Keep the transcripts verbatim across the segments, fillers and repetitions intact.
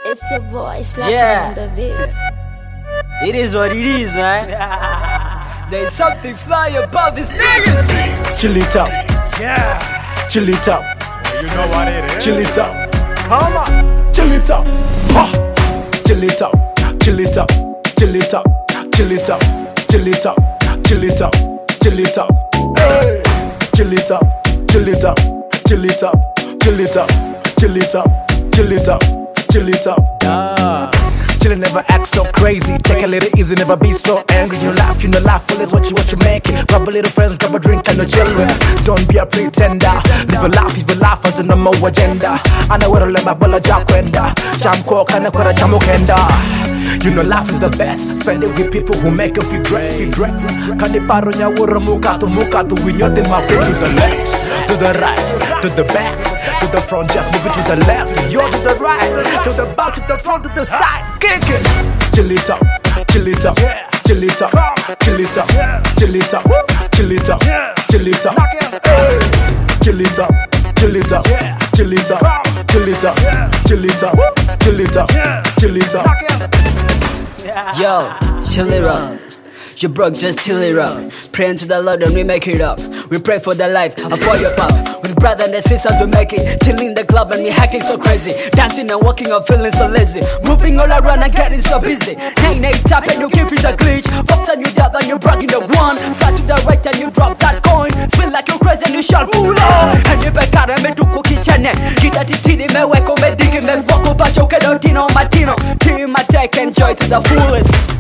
It's your boy, Slapping Yeah. on the beats. It is what it is, man. There's something fly about this niggas. Chill it up, Yeah, chill it up, you know what it is. chill it up, Come on. chill it up, ha. Chill it up, chill it up, chill it up, chill it up, chill it up, chill it up, chill it up, hey. Chill it up, chill it up, chill it up, chill it up, chill it up, chill it up, chill it up. Ah. Chillin', never act so crazy. Take a little easy, never be so angry. You laugh, you know laughful is what you what you make it. Grab a little friends, grab a drink and no children. Don't be a pretender. Live a laugh, live a laugh until no more agenda. I know where to let my bella jaquenda. Jam coke and a quarter jamokenda. You know life is the best. Spend it with people who make you feel great, feel great. Kani paro nya wura muka to muka to win your thing, my way to the left, to the right, to the back, to the front, just move it to the left. You're to the right, to the back, to the front, to the side. Kick it. Chill it up, chill it up, chill it up, chill it up, chill it up, chill it up, chill it up, hey. Chill it up, chill it up, chill it up, chill it up, chill it up, chill it up, chill it up. Yo, chill it up. You broke, just chill it up. Praying to the Lord and we make it up. We pray for the life of all your pop. With brother and sisters we make it. Chilling the club and we acting so crazy. Dancing and walking and feeling so lazy. Moving all around and getting so busy. Nine eight tap and you give it a glitch. Fox and you dab and you bragging the one. Start to the right and you drop that coin. Spin like you're crazy and you shout moolah. And you back out and me do cookie chene. Get at it titty me wake up me digging me walk up and choke it on Tino Martino. Team attack and joy to the fullest.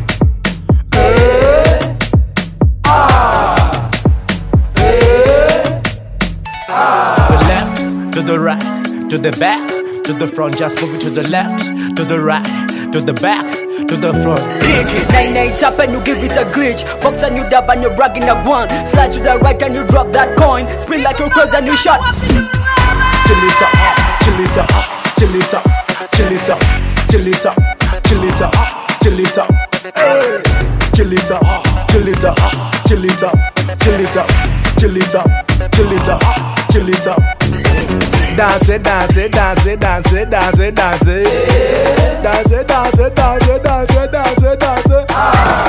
To the left, to the right, to the back, to the front, just move it to the left, to the right, to the back, to the front. Nine eight up and you give it a glitch. Fox and you dab and you bragging a one. Slide to the right and you drop that coin. Spin like you're crazy and you shot. Chill it up, chill it up, chill it up, chill it up, chill it up, chill it up, chill it up, hey. Chill it up, chill it up, chill it up, chill it up, chill it up, chill it up, chill it up. Dance it, dance it, dance it, dance it, dance it, dance it. Dance it, dance it, dance it, dance it, dance it, dance it.